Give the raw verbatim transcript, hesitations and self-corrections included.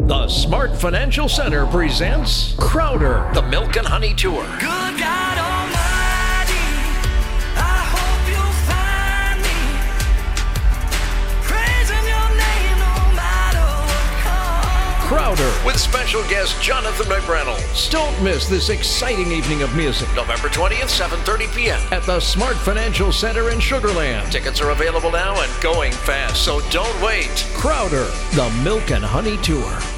The Smart Financial Center presents Crowder, the Milk and Honey Tour. Good God Almighty, I hope you'll find me praising your name no matter what comes. Crowder, with special guest Jonathan McReynolds. Don't miss this exciting evening of music, November twentieth, seven thirty p.m. at the Smart Financial Center in Sugar Land. Tickets are available now and going fast, so don't wait. Crowder, the Milk and Honey Tour.